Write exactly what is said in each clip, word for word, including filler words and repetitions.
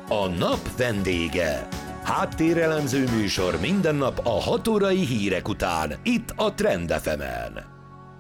A nap vendége. Háttérelemző műsor minden nap a hat órai hírek után, itt a Trend ef emen.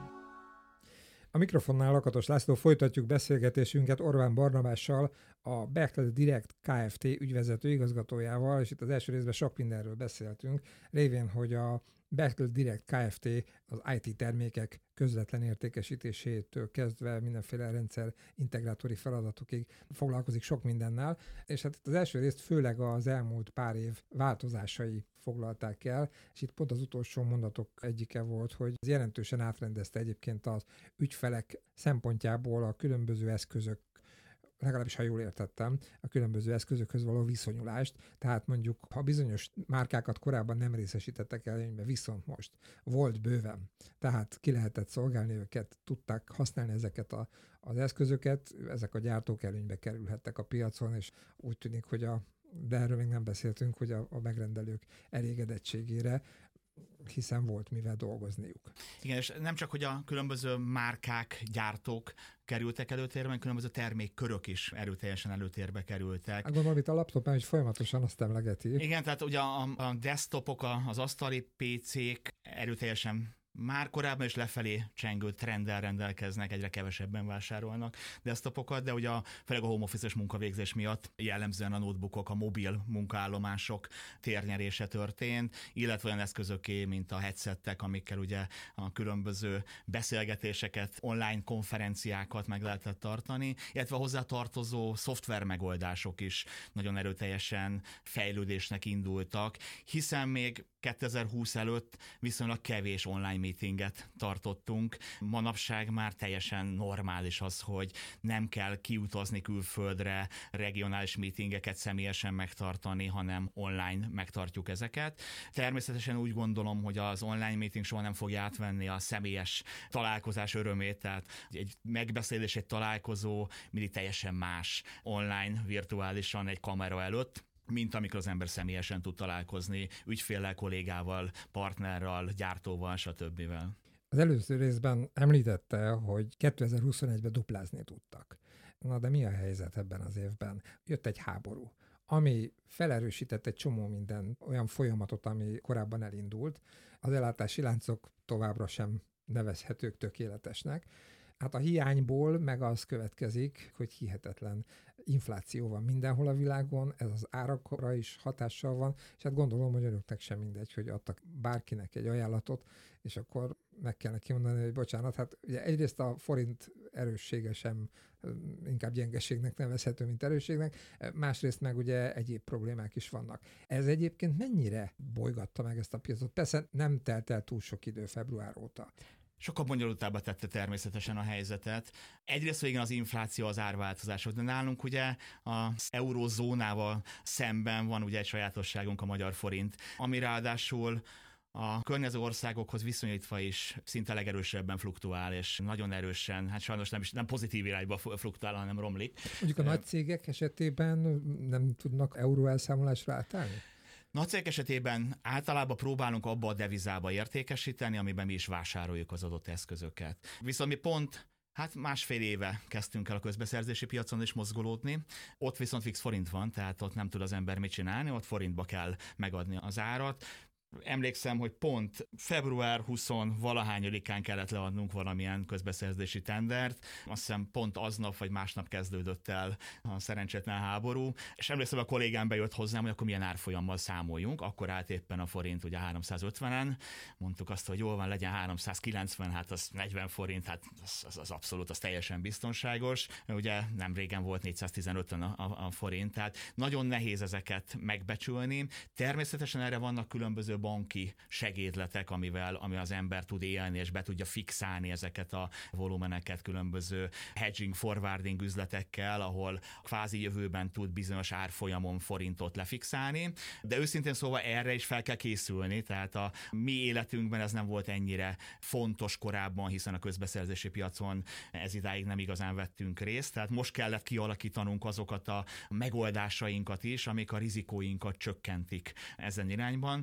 A mikrofonnál Lakatos László, folytatjuk beszélgetésünket Orbán Barnabással, a Bechtle Direkt Kft. Ügyvezető igazgatójával, és itt az első részben sok mindenről beszéltünk, révén, hogy a Bechtle Direkt Kft. Az i té termékek közvetlen értékesítésétől kezdve mindenféle rendszer integrátori feladatokig foglalkozik sok mindennel, és hát itt az első részt főleg az elmúlt pár év változásai foglalták el, és itt pont az utolsó mondatok egyike volt, hogy ez jelentősen átrendezte egyébként az ügyfelek szempontjából a különböző eszközök, legalábbis ha jól értettem, a különböző eszközökhöz való viszonyulást. Tehát mondjuk, ha bizonyos márkákat korábban nem részesítettek előnybe, viszont most volt bőven, tehát ki lehetett szolgálni őket, tudták használni ezeket a, az eszközöket, ezek a gyártók előnybe kerülhettek a piacon, és úgy tűnik, hogy a de erről még nem beszéltünk, hogy a, a megrendelők elégedettségére, hiszen volt mivel dolgozniuk. Igen, és nem csak, hogy a különböző márkák, gyártók kerültek előtérbe, hanem különböző termékkörök is erőteljesen előtérbe kerültek. Hát gondolom, itt a laptopán is folyamatosan azt emlegeti. Igen, tehát ugye a, a desktopok, az asztali pé cék erőteljesen már korábban is lefelé csengő trenddel rendelkeznek, egyre kevesebben vásárolnak desktopokat, de ugye a, főleg a home office-es munkavégzés miatt jellemzően a notebookok, a mobil munkaállomások térnyerése történt, illetve olyan eszközöké, mint a headsettek, amikkel ugye a különböző beszélgetéseket, online konferenciákat meg lehetett tartani, illetve a hozzátartozó szoftver megoldások is nagyon erőteljesen fejlődésnek indultak, hiszen még kétezer-húsz előtt viszonylag kevés online meetinget tartottunk. Manapság már teljesen normális az, hogy nem kell kiutazni külföldre, regionális meetingeket személyesen megtartani, hanem online megtartjuk ezeket. Természetesen úgy gondolom, hogy az online meeting soha nem fogja átvenni a személyes találkozás örömét, tehát egy megbeszélés, egy találkozó mindig teljesen más online, virtuálisan egy kamera előtt, mint amikor az ember személyesen tud találkozni ügyféllel, kollégával, partnerrel, gyártóval, stb. Az előző részben említette, hogy kétezer-huszonegyben duplázni tudtak. Na de mi a helyzet ebben az évben? Jött egy háború, ami felerősített egy csomó minden olyan folyamatot, ami korábban elindult. Az ellátási láncok továbbra sem nevezhetők tökéletesnek. Hát a hiányból meg az következik, hogy hihetetlen infláció van mindenhol a világon, ez az árakra is hatással van, és hát gondolom, hogy önöknek sem mindegy, hogy adtak bárkinek egy ajánlatot, és akkor meg kellene kimondani, hogy bocsánat, hát ugye egyrészt a forint erőssége sem inkább gyengeségnek nevezhető, mint erősségnek, másrészt meg ugye egyéb problémák is vannak. Ez egyébként mennyire bolygatta meg ezt a piacot? Persze nem telt el túl sok idő február óta. Sokkal bonyolultábbá tette természetesen a helyzetet. Egyrészt igen az infláció, az árváltozások, de nálunk ugye az eurózónával szemben van ugye egy sajátosságunk, a magyar forint, ami ráadásul a környező országokhoz viszonyítva is szinte legerősebben fluktuál, és nagyon erősen, hát sajnos nem, is, nem pozitív irányba fluktuál, hanem romlik. Mondjuk a nagy cégek esetében nem tudnak euró elszámolásra átállni? Nagy cégek esetében általában próbálunk abba a devizába értékesíteni, amiben mi is vásároljuk az adott eszközöket. Viszont mi pont Hát másfél éve kezdtünk el a közbeszerzési piacon is mozgolódni. Ott viszont fix forint van, tehát ott nem tud az ember mit csinálni, ott forintba kell megadni az árat. Emlékszem, hogy pont február huszadikán valahányadikán kellett leadnunk valamilyen közbeszerzési tendert. Azt hiszem pont aznap vagy másnap kezdődött el a szerencsétlen háború. És emlékszem, a kollégám bejött hozzám, hogy akkor milyen árfolyammal számoljunk. Akkor állt éppen a forint ugye háromszázötvenen. Mondtuk azt, hogy jól van, legyen háromszázkilencven, hát az negyven forint, hát az, az, az abszolút, az teljesen biztonságos. Ugye nem régen volt négyszáztizenötön a, a, a forint, tehát nagyon nehéz ezeket megbecsülni. Természetesen erre vannak különböző banki segédletek, amivel ami az ember tud élni, és be tudja fixálni ezeket a volumeneket különböző hedging, forwarding üzletekkel, ahol kvázi jövőben tud bizonyos árfolyamon forintot lefixálni. De őszintén szóval erre is fel kell készülni, tehát a mi életünkben ez nem volt ennyire fontos korábban, hiszen a közbeszerzési piacon ez idáig nem igazán vettünk részt, tehát most kellett kialakítanunk azokat a megoldásainkat is, amik a rizikóinkat csökkentik ezen irányban, de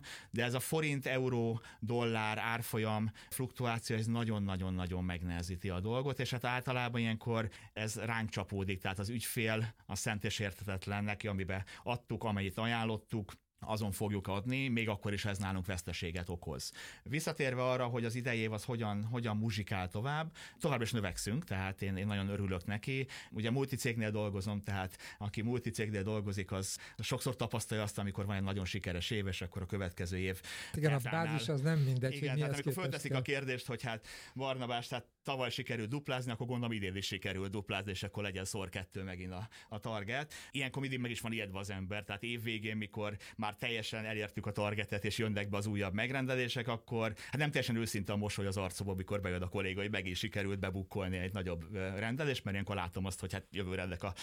ez a forint, euró, dollár, árfolyam fluktuáció, ez nagyon-nagyon-nagyon megnehezíti a dolgot, és hát általában ilyenkor ez ránk csapódik, tehát az ügyfél a szent és érthetetlen neki, amiben adtuk, amennyit ajánlottuk, azon fogjuk adni, még akkor is ez nálunk veszteséget okoz. Visszatérve arra, hogy az idei év az hogyan, hogyan muzsikál tovább, tovább is növekszünk, tehát én, én nagyon örülök neki. Ugye multicégnél dolgozom, tehát aki multicégnél dolgozik, az sokszor tapasztalja azt, amikor van egy nagyon sikeres év, és akkor a következő év. Igen, a bázis az nem mindegy, igen, hogy tehát amikor képest fölteszik kell. a kérdést, hogy hát Barnabás, tehát tavaly sikerült duplázni, akkor gondolom idén is sikerült duplázni, és akkor legyen szor kettő megint a, a target. Ilyenkor mindig meg is van ijedve az ember, tehát év végén, mikor már teljesen elértük a targetet, és jönnek be az újabb megrendelések, akkor hát nem teljesen őszinte a mosoly az arcomba, amikor bejön a kolléga, hogy meg is sikerült bebukkolni egy nagyobb rendelést, mert ilyenkor látom azt, hogy hát jövőre ennek a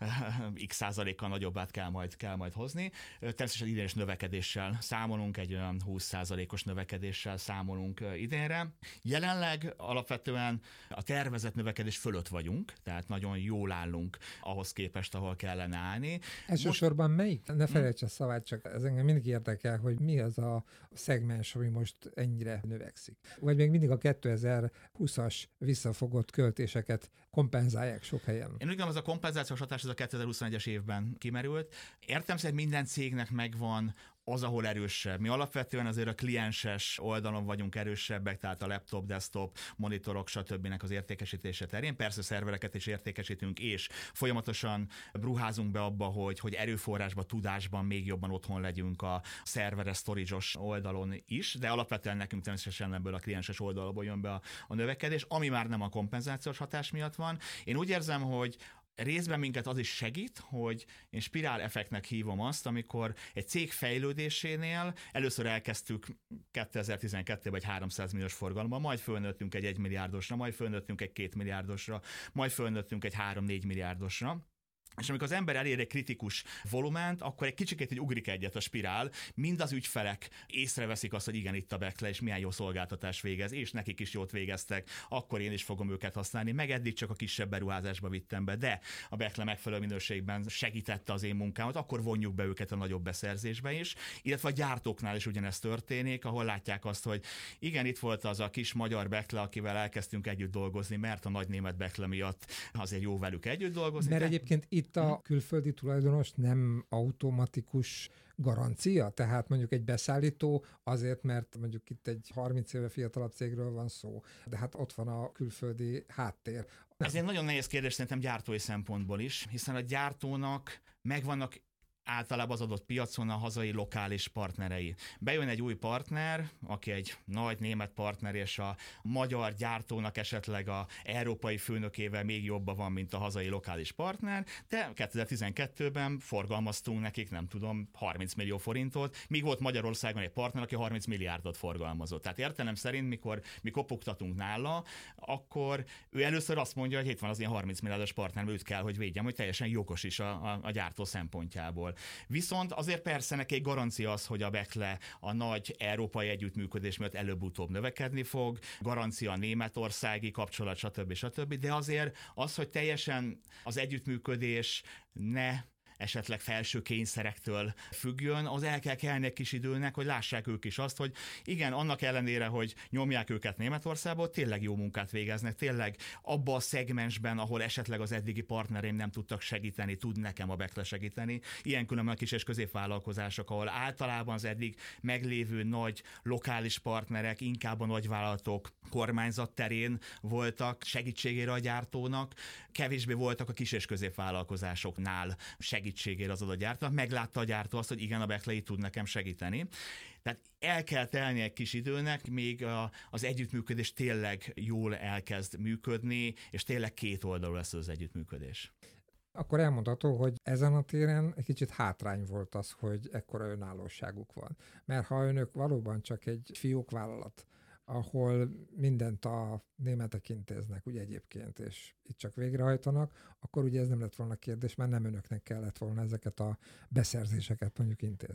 x százalékkal nagyobbát kell majd, kell majd hozni. Természetesen idén is növekedéssel számolunk, egy olyan húsz százalékos növekedéssel számolunk idénre. Jelenleg alapvetően a tervezett növekedés fölött vagyunk, tehát nagyon jól állunk ahhoz képest, ahol kellene állni. Elsősorban most... melyik? Ne felejts a szavát, csak ez engem mindig érdekel, hogy mi az a szegmens, ami most ennyire növekszik. Vagy még mindig a kétezer-húszas visszafogott költéseket kompenzálják sok helyen. Én úgy gondolom, az a kompenzációs hatás az a kétezer-huszonegyes évben kimerült. Értem szerint minden cégnek megvan az, ahol erősebb. Mi alapvetően azért a klienses oldalon vagyunk erősebbek, tehát a laptop, desktop, monitorok, stb. Az értékesítése terén. Persze szervereket is értékesítünk, és folyamatosan ruházunk be abba, hogy, hogy erőforrásban, tudásban még jobban otthon legyünk a szerveres, storage-os oldalon is, de alapvetően nekünk természetesen ebből a klienses oldalból jön be a, a növekedés, ami már nem a kompenzációs hatás miatt van. Én úgy érzem, hogy részben minket az is segít, hogy én spirál effektnek hívom azt, amikor egy cég fejlődésénél először elkezdtük kétezer-tizenkettőben egy háromszáz milliós forgalomban, majd fölnőttünk egy egy milliárdosra, majd fölnőttünk egy két milliárdosra, majd fölnőttünk egy három-négy milliárdosra. És amikor az ember elér egy kritikus volument, akkor egy kicsikét így ugrik egyet a spirál, mind az ügyfelek észreveszik azt, hogy igen, itt a Bekle, és milyen jó szolgáltatás végez, és nekik is jót végeztek, akkor én is fogom őket használni, meg eddig csak a kisebb beruházásba vittem be, de a Bekle megfelelő minőségben segítette az én munkámat, akkor vonjuk be őket a nagyobb beszerzésbe is, illetve a gyártóknál is ugyanezt történik, ahol látják azt, hogy igen, itt volt az a kis magyar Bekle, akivel elkezdtünk együtt dolgozni, mert a nagy német Bekle miatt azért jó velük együtt dolgozni. Mert de... egyébként itt Itt a külföldi tulajdonos nem automatikus garancia? Tehát mondjuk egy beszállító azért, mert mondjuk itt egy harminc éve fiatalabb cégről van szó, de hát ott van a külföldi háttér. Ez egy nagyon nehéz kérdés szerintem gyártói szempontból is, hiszen a gyártónak megvannak általában az adott piacon a hazai lokális partnerei. Bejön egy új partner, aki egy nagy német partner, és a magyar gyártónak esetleg a európai főnökével még jobban van, mint a hazai lokális partner, de kétezer-tizenkettőben forgalmaztunk nekik, nem tudom, harminc millió forintot, míg volt Magyarországon egy partner, aki harminc milliárdot forgalmazott. Tehát értelem szerint, mikor mi kopogtatunk nála, akkor ő először azt mondja, hogy itt van az ilyen harminc milliárdos partner, őt kell, hogy védjem, hogy teljesen jogos is a, a, a gyártó szempontjából. Viszont azért persze neki egy garancia az, hogy a Bekle a nagy európai együttműködés miatt előbb-utóbb növekedni fog, garancia a németországi kapcsolat, stb. stb. De azért az, hogy teljesen az együttműködés ne esetleg felső kényszerektől függjön, az el kell kelni egy kis időnek, hogy lássák ők is azt, hogy igen, annak ellenére, hogy nyomják őket Németországból, tényleg jó munkát végeznek, tényleg abba a szegmensben, ahol esetleg az eddigi partnereim nem tudtak segíteni, tud nekem a Bekle segíteni. Ilyen különben a kis és középvállalkozások, ahol általában az eddig meglévő nagy lokális partnerek, inkább a nagyvállalatok kormányzat terén voltak segítségére a gyártónak, kevésbé voltak a kis és középvállalkozásoknál segítségére az adott gyártónak. Meglátta a gyártó azt, hogy igen, a Bekle tud nekem segíteni. Tehát el kell telni egy kis időnek, még a, az együttműködés tényleg jól elkezd működni, és tényleg két oldalú lesz az együttműködés. Akkor elmondható, hogy ezen a téren egy kicsit hátrány volt az, hogy ekkora önállóságuk van. Mert ha önök valóban csak egy fiókvállalat, ahol mindent a németek intéznek, ugye egyébként, és itt csak végrehajtanak, akkor ugye ez nem lett volna kérdés, mert nem önöknek kellett volna ezeket a beszerzéseket mondjuk intézni.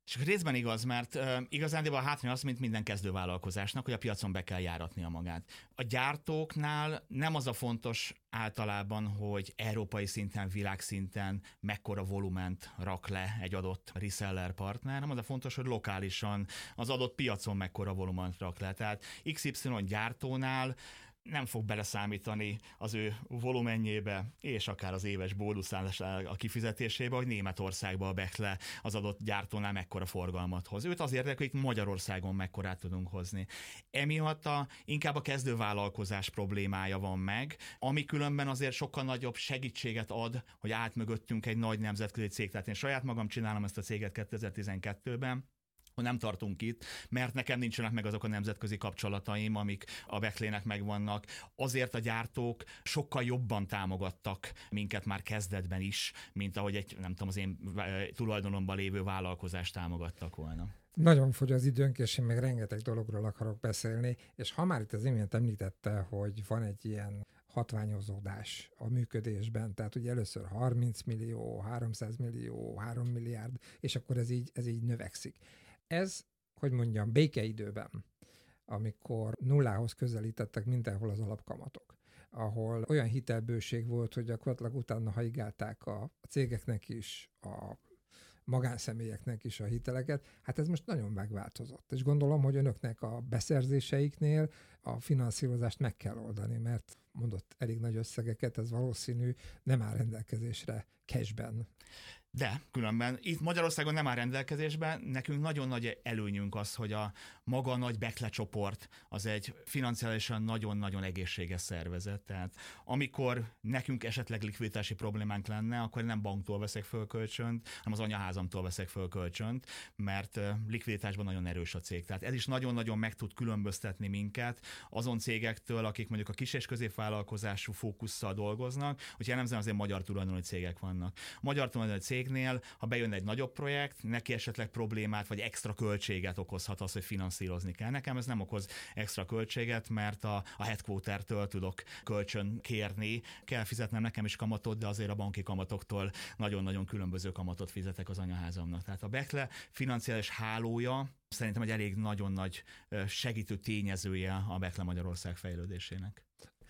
És részben igaz, mert uh, igazándiból a hátrány az, mint minden kezdővállalkozásnak, hogy a piacon be kell járatnia magát. A gyártóknál nem az a fontos általában, hogy európai szinten, világszinten mekkora volument rak le egy adott reseller partner, hanem az a fontos, hogy lokálisan az adott piacon mekkora volument rak le. Tehát iksz ipszilon gyártónál nem fog beleszámítani az ő volumenjébe, és akár az éves bónuszálás a kifizetésébe, hogy Németországba a Bechtle az adott gyártónál mekkora forgalmat hoz. Őt az érdekel, hogy Magyarországon mekkorát tudunk hozni. Emiatt a, inkább a kezdővállalkozás problémája van meg, ami különben azért sokkal nagyobb segítséget ad, hogy átmögöttünk egy nagy nemzetközi cég. Tehát én saját magam csinálom ezt a céget kétezer-tizenkettőben, hogy nem tartunk itt, mert nekem nincsenek meg azok a nemzetközi kapcsolataim, amik a Bechtlének megvannak. Azért a gyártók sokkal jobban támogattak minket már kezdetben is, mint ahogy egy, nem tudom, az én tulajdonomban lévő vállalkozást támogattak volna. Nagyon fogy az időnk, és én még rengeteg dologról akarok beszélni, és ha már itt az imént említette, hogy van egy ilyen hatványozódás a működésben, tehát ugye először harminc millió, háromszáz millió, három milliárd, és akkor ez így, ez így növekszik. Ez, hogy mondjam, békeidőben, amikor nullához közelítettek mindenhol az alapkamatok, ahol olyan hitelbőség volt, hogy gyakorlatilag utána haigálták a cégeknek is, a magánszemélyeknek is a hiteleket, hát ez most nagyon megváltozott. És gondolom, hogy önöknek a beszerzéseiknél a finanszírozást meg kell oldani, mert mondott elég nagy összegeket, ez valószínű nem áll rendelkezésre cashben. De különben itt Magyarországon nem áll rendelkezésben, nekünk nagyon nagy előnyünk az, hogy a maga nagy Bechtle csoport az egy financiálisan nagyon-nagyon egészséges szervezet. Tehát amikor nekünk esetleg likviditási problémánk lenne, akkor nem banktól veszek föl kölcsönt, hanem az anyaházamtól veszek föl kölcsönt, mert likviditásban nagyon erős a cég. Tehát ez is nagyon-nagyon meg tud különböztetni minket azon cégektől, akik mondjuk a kis- és középvállalkozású fókusszal dolgoznak, hogy jellemzően azért magyar tulajdonú cégek vannak. Magyar tulajdonú cégnél, ha bejön egy nagyobb projekt, neki esetleg problémát vagy extra költséget okozhat az, hogy finanszírozni kell. Nekem ez nem okoz extra költséget, mert a, a headquartertől tudok kölcsön kérni. Kell fizetnem nekem is kamatot, de azért a banki kamatoktól nagyon-nagyon különböző kamatot fizetek az anyaházamnak. Tehát a Bechtle financiális hálója szerintem egy elég nagyon nagy segítő tényezője a Bechtle Magyarország fejlődésének.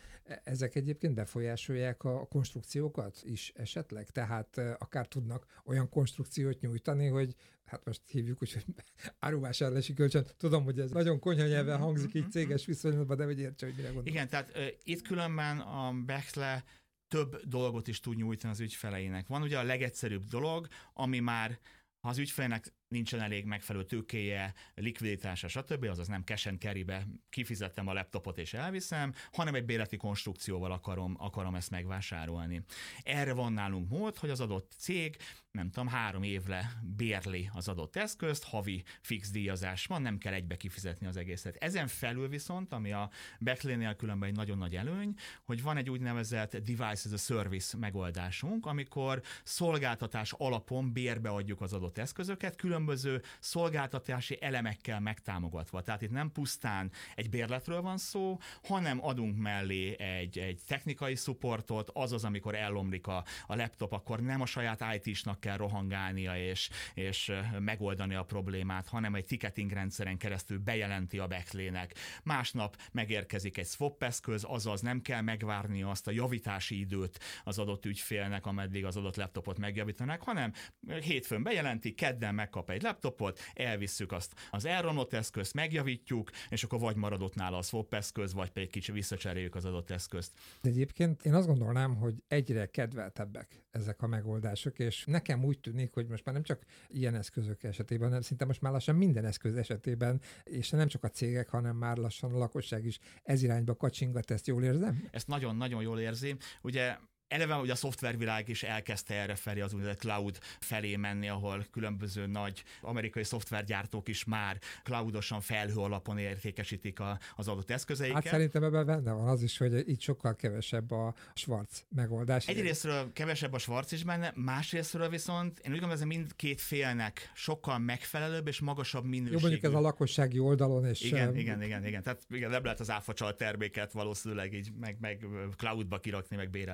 Ezek egyébként befolyásolják a konstrukciókat is esetleg? Tehát akár tudnak olyan konstrukciót nyújtani, hogy hát most hívjuk úgy, hogy áruvásárlási kölcsön. Tudom, hogy ez nagyon konyha nyelven hangzik így céges viszonylatban, de hogy értse, hogy mire gondolom. Igen, tehát uh, itt különben a Bechtle több dolgot is tud nyújtani az ügyfeleinek. Van ugye a legegyszerűbb dolog, ami már ha az ügyfélnek nincsen elég megfelelő tőkéje, likviditása, stb., azaz nem cash and carry-be kifizettem a laptopot és elviszem, hanem egy bérleti konstrukcióval akarom, akarom ezt megvásárolni. Erre van nálunk mód, hogy az adott cég, nem tudom, három évre bérli az adott eszközt, havi fix díjazás van, nem kell egybe kifizetni az egészet. Ezen felül viszont, ami a Bechtlénél különben egy nagyon nagy előny, hogy van egy úgynevezett device as a service megoldásunk, amikor szolgáltatás alapon bérbe adjuk az adott eszközöket, különböző szolgáltatási elemekkel megtámogatva. Tehát itt nem pusztán egy bérletről van szó, hanem adunk mellé egy, egy technikai supportot, azaz, amikor ellomlik a, a laptop, akkor nem a saját í té-snak kell rohangálnia és, és megoldani a problémát, hanem egy ticketing rendszeren keresztül bejelenti a Bechtlének. Másnap megérkezik egy swap eszköz, azaz nem kell megvárni azt a javítási időt az adott ügyfélnek, ameddig az adott laptopot megjavítanak, hanem hétfőn bejelenti, kedden megkap egy laptopot, elvisszük azt az elromlott eszközt, megjavítjuk, és akkor vagy maradott nála a swap eszköz, vagy pedig kicsit visszacseréljük az adott eszközt. De egyébként én azt gondolnám, hogy egyre kedveltebbek ezek a megoldások, és nekem úgy tűnik, hogy most már nem csak ilyen eszközök esetében, hanem szinte most már lassan minden eszköz esetében, és nem csak a cégek, hanem már lassan a lakosság is ez irányba kacsingat, ezt jól érzem? Ezt nagyon-nagyon jól érzi. Ugye eleve ugye a szoftvervilág is elkezdte erre felé, az úgynevezett cloud felé menni, ahol különböző nagy amerikai szoftvergyártók is már cloudosan, felhő alapon értékesítik a, az adott eszközeiket. Hát szerintem ebben benne van az is, hogy itt sokkal kevesebb a Schwarz megoldás. Egyrésztről kevesebb a Schwarz is benne, másrészről viszont én úgy gondolom, hogy mindkét félnek sokkal megfelelőbb és magasabb minőségű. Jó, mondjuk ez a lakossági oldalon, és... Igen, igen, igen, igen. Tehát igen, nem lehet az áfacsalt terméket valószínűleg így meg, meg cloudba kirakni, meg béreltetni. Igen.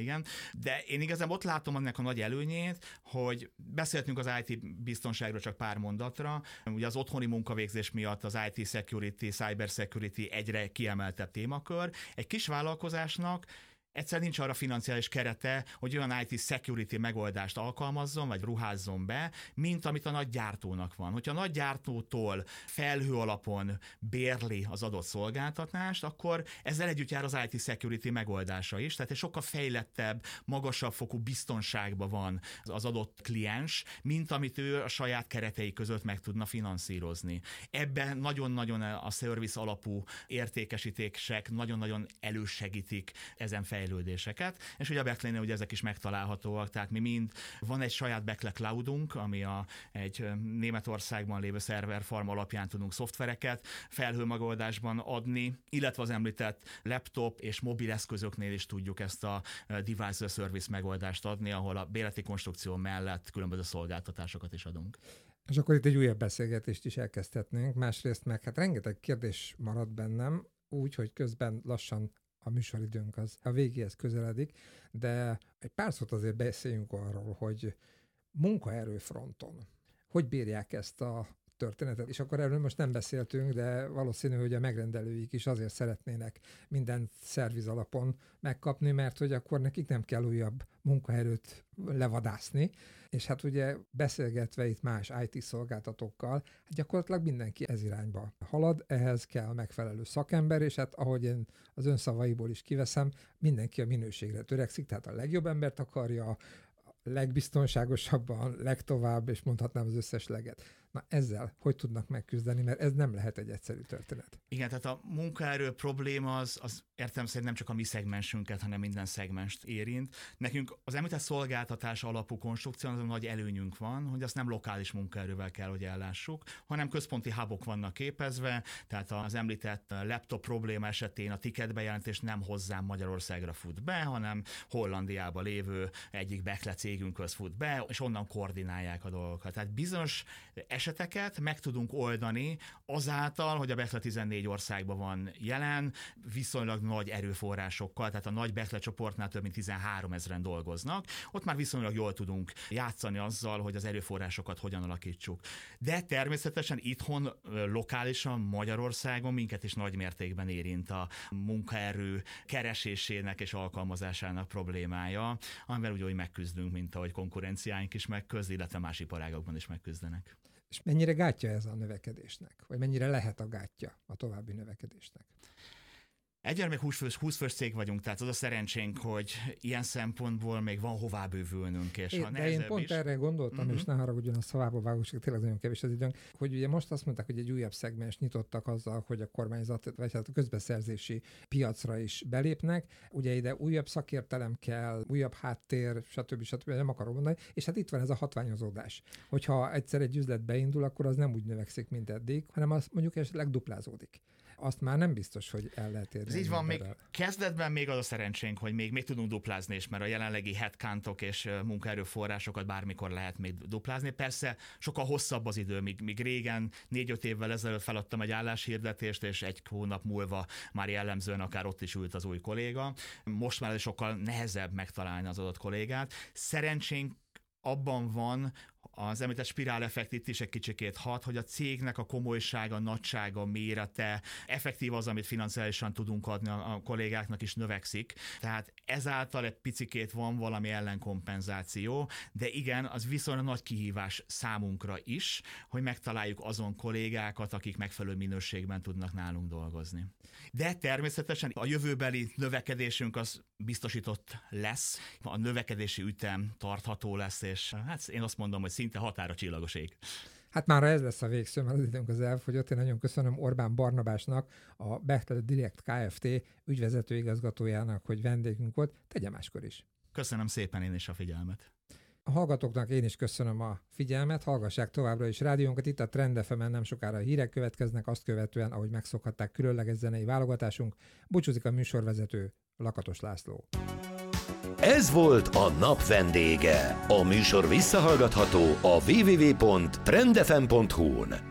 igen. De én igazán ott látom ennek a nagy előnyét, hogy beszéltünk az i té biztonságról csak pár mondatra. Ugye az otthoni munkavégzés miatt az i té security, cyber security egyre kiemeltebb témakör. Egy kis vállalkozásnak egyszer nincs arra financiális kerete, hogy olyan i té security megoldást alkalmazzon, vagy ruházzon be, mint amit a nagy gyártónak van. Hogyha a nagy gyártótól felhő alapon bérli az adott szolgáltatást, akkor ezzel együtt jár az i té security megoldása is, tehát egy sokkal fejlettebb, magasabb fokú biztonságban van az adott kliens, mint amit ő a saját keretei között meg tudna finanszírozni. Ebben nagyon-nagyon a service alapú értékesítések nagyon-nagyon elősegítik ezen fejlődéseket, és ugye a Backline-nél ugye ezek is megtalálhatóak, tehát mi mind, van egy saját Backline Cloudunk, ami a, egy Németországban lévő szerverfarm alapján tudunk szoftvereket felhőmegoldásban adni, illetve az említett laptop és mobileszközöknél is tudjuk ezt a device as a service megoldást adni, ahol a bérleti konstrukció mellett különböző szolgáltatásokat is adunk. És akkor itt egy újabb beszélgetést is elkezdhetnénk, másrészt meg hát rengeteg kérdés marad bennem, úgy, hogy közben lassan a műsoridőnk az a végéhez közeledik, de egy pár szót azért beszéljünk arról, hogy munkaerőfronton hogy bírják ezt a történetet, és akkor erről most nem beszéltünk, de valószínű, hogy a megrendelőik is azért szeretnének mindent szerviz alapon megkapni, mert hogy akkor nekik nem kell újabb munkaerőt levadászni, és hát ugye beszélgetve itt más i té szolgáltatókkal, hát gyakorlatilag mindenki ez irányba halad, ehhez kell megfelelő szakember, és hát ahogy én az ön szavaiból is kiveszem, mindenki a minőségre törekszik, tehát a legjobb embert akarja, legbiztonságosabban, legtovább, és mondhatnám az összes leget. Na ezzel hogy tudnak megküzdeni, mert ez nem lehet egy egyszerű történet. Igen, tehát a munkaerő probléma az, az értelemszerűen nem csak a mi szegmensünket, hanem minden szegmenst érint. Nekünk az említett szolgáltatás alapú konstrukció, az a nagy előnyünk van, hogy azt nem lokális munkaerővel kell, hogy ellássuk, hanem központi hubok vannak képezve, tehát az említett laptop probléma esetén a ticketbejelentés nem hozzám Magyarországra fut be, hanem Hollandiába lévő egyik Backline cégünkhöz fut be, és onnan koordinálják a dolgokat. Tehát bizonyos eseteket meg tudunk oldani azáltal, hogy a Backline tizennégy országban van jelen, viszonylag nagy erőforrásokkal, tehát a nagy Backline csoportnál több mint tizenhárom ezren dolgoznak, ott már viszonylag jól tudunk játszani azzal, hogy az erőforrásokat hogyan alakítsuk. De természetesen itthon, lokálisan, Magyarországon minket is nagy mértékben érint a munkaerő keresésének és alkalmazásának problémája, amivel úgy, hogy megküzdünk, mint ahogy konkurenciáink is megküzd, illetve más iparágokban is megküzdenek. És mennyire gátja ez a növekedésnek? Vagy mennyire lehet a gátja a további növekedésnek? Egyre még húsz fős cég vagyunk, tehát az a szerencsénk, hogy ilyen szempontból még van hová bővülnünk. És én, ha de én pont is... erre gondoltam, uh-huh. és ne haragudjon, a szavába vágok, csak tényleg nagyon kevés az időnk, hogy ugye most azt mondták, hogy egy újabb szegmens nyitottak azzal, hogy a kormányzat, vagy hát a közbeszerzési piacra is belépnek. Ugye ide újabb szakértelem kell, újabb háttér, stb. stb. Nem akarom mondani, és hát itt van ez a hatványozódás. Hogyha egyszer egy üzlet beindul, akkor az nem úgy növekszik, mint eddig, hanem az mondjuk esetleg duplázódik. Azt már nem biztos, hogy el lehet érni. Ez így van, még kezdetben még az a szerencsénk, hogy még, még tudunk duplázni is, mert a jelenlegi headcountok és munkaerőforrásokat bármikor lehet még duplázni. Persze sokkal hosszabb az idő, míg, míg régen négy-öt évvel ezelőtt feladtam egy álláshirdetést, és egy hónap múlva már jellemzően akár ott is ült az új kolléga. Most már sokkal nehezebb megtalálni az adott kollégát. Szerencsénk abban van, az említett spiráleffekt itt is egy kicsikét hat, hogy a cégnek a komolysága, nagysága, mérete, effektív az, amit financiálisan tudunk adni a kollégáknak is növekszik. Tehát ezáltal egy picikét van valami ellenkompenzáció, de igen, az viszonylag nagy kihívás számunkra is, hogy megtaláljuk azon kollégákat, akik megfelelő minőségben tudnak nálunk dolgozni. De természetesen a jövőbeli növekedésünk az biztosított lesz, a növekedési ütem tartható lesz, és hát én azt mondom, hogy szinte határa csillagos ég. Hát már ez lesz a végszó, mert az időnk az elfogyott. Én nagyon köszönöm Orbán Barnabásnak, a Backline Direct Kft. Ügyvezető igazgatójának, hogy vendégünk volt. Tegye máskor is. Köszönöm szépen én is a figyelmet. A hallgatóknak én is köszönöm a figyelmet, hallgassák továbbra is rádiónkat, itt a Trend ef emen nem sokára a hírek következnek, azt követően, ahogy megszokhatták, különleges zenei válogatásunk. Búcsúzik a műsorvezető, Lakatos László. Ez volt a nap vendége. A műsor visszahallgatható a double-u double-u double-u pont trend f m pont h u-n.